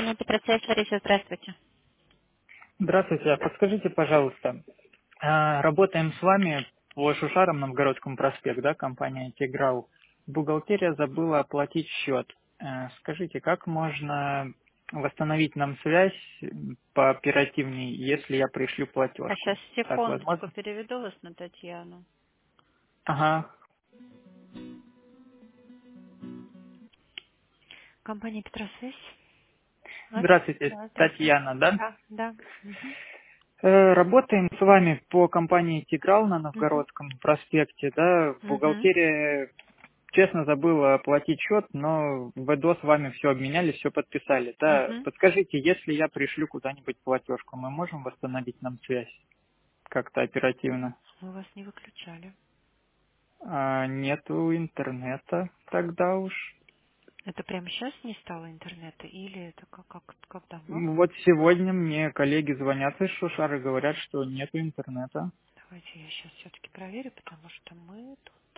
Компания Петросвязь, Лариса, здравствуйте. Здравствуйте. Подскажите, пожалуйста, работаем с вами по Шушарам Новгородскому проспект, да, компания Тиграл. Бухгалтерия забыла оплатить счет. Скажите, как можно восстановить нам связь пооперативнее, если я пришлю А сейчас платежку? Так секундочку возможно? переведу вас на Татьяну. Ага. Компания Петросвязь. А? Здравствуйте, Да, здравствуйте. Татьяна, да? Да, да. Угу. Работаем с вами по компании Тиграл на Угу. Новгородском проспекте, да, Угу. бухгалтерия честно забыла оплатить счет, но в ЭДО с вами все обменяли, все подписали. Да, Угу. подскажите, если я пришлю куда-нибудь платежку, мы можем восстановить нам связь как-то оперативно? Мы вас не выключали. Нету интернета тогда уж. Это прямо сейчас не стало интернета или это как давно? Вот сегодня мне коллеги звонят из Шушары, говорят, что нету интернета. Давайте я сейчас все-таки проверю, потому что мы тут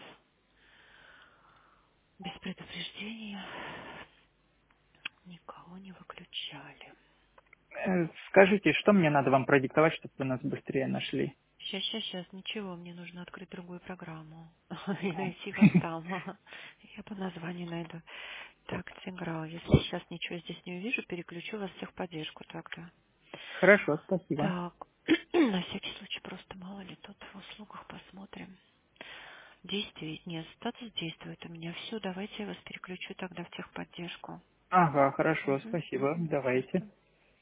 без предупреждения никого не выключали. Скажите, что мне надо вам продиктовать, чтобы вы нас быстрее нашли? Сейчас, ничего, мне нужно открыть другую программу и найти вас там. Я по названию найду. Так, Тиграл, если сейчас ничего здесь не увижу, переключу вас всех в поддержку тогда. Хорошо, спасибо. Так, на всякий случай, просто мало ли тут в услугах посмотрим. Действует, нет, статус действует у меня. Все, давайте я вас переключу тогда в техподдержку. Ага, хорошо, Угу, спасибо. угу, Давайте. пожалуйста.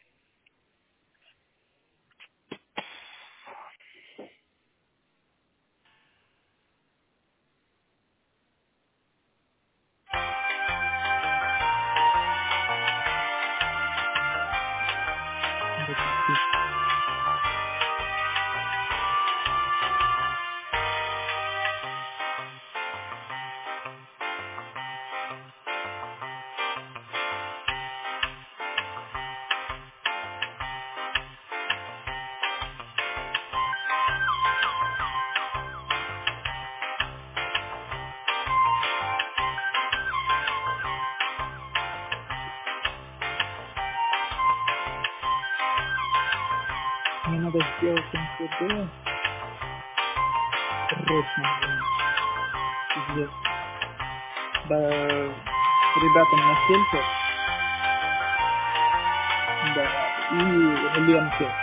Мне надо сделать МТД срочно, блин, пиздец. Да, с ребятами на сельке, да, и Ленке.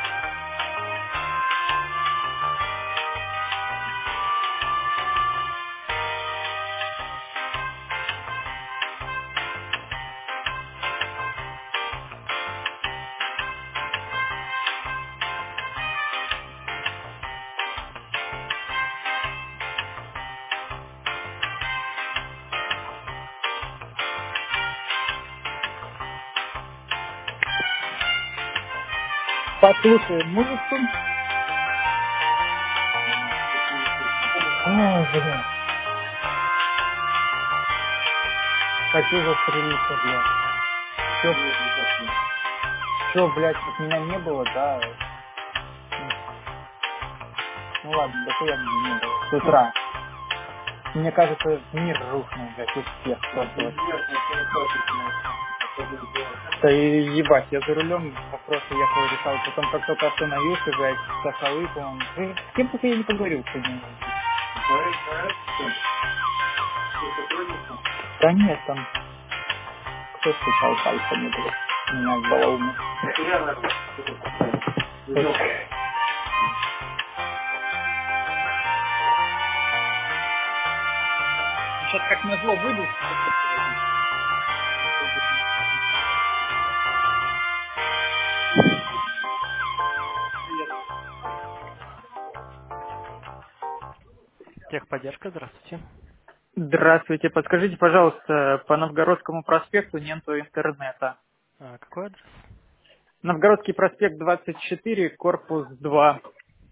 Послушаем музыку. Ой, блин, хочу застрелиться, блядь. Все, блядь, чтоб меня не было, да. Ну, ну ладно, да хуя меня не было. С утра. Мне кажется, мир рухнул, блядь, у всех просто вот. Да и ебать, я за рулем вопросы ехал, решал. Потом, как только остановился, блядь, Сахалы, по-моему. С кем только я не поговорил сегодня. Да нет, там кто стучал пальцами, блядь. Меня сбаловно. Сейчас как назло выйду. Техподдержка, здравствуйте. Здравствуйте, подскажите, пожалуйста, по Новгородскому проспекту нету интернета. Какой адрес? Новгородский проспект 24, корпус 2.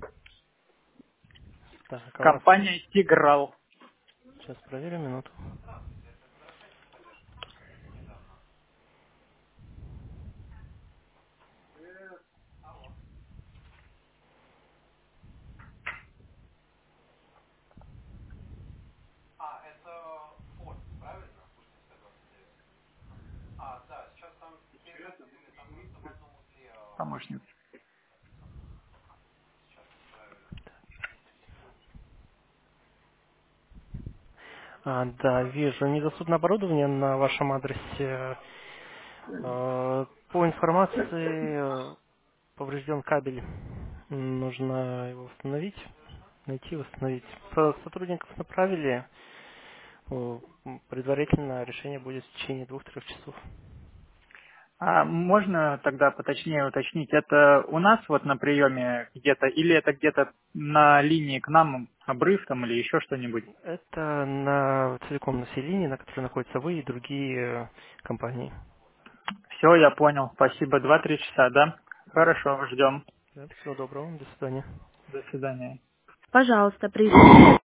Так, а у вас... Компания Тиграл. Сейчас проверю минуту. Помощница. Да, вижу. Недоступно оборудование на вашем адресе. По информации, поврежден кабель. Нужно его восстановить, найти, восстановить. Сотрудников направили. Предварительно решение будет в течение 2-3 часов. А можно тогда поточнее уточнить, это у нас вот на приеме где-то, или это где-то на линии к нам обрыв там или еще что-нибудь? Это на целиком на всей линии, на которой находятся вы и другие компании. Все, я понял. Спасибо. 2-3 часа, да? Хорошо, ждем. Да, всего доброго, до свидания. До свидания. Пожалуйста, при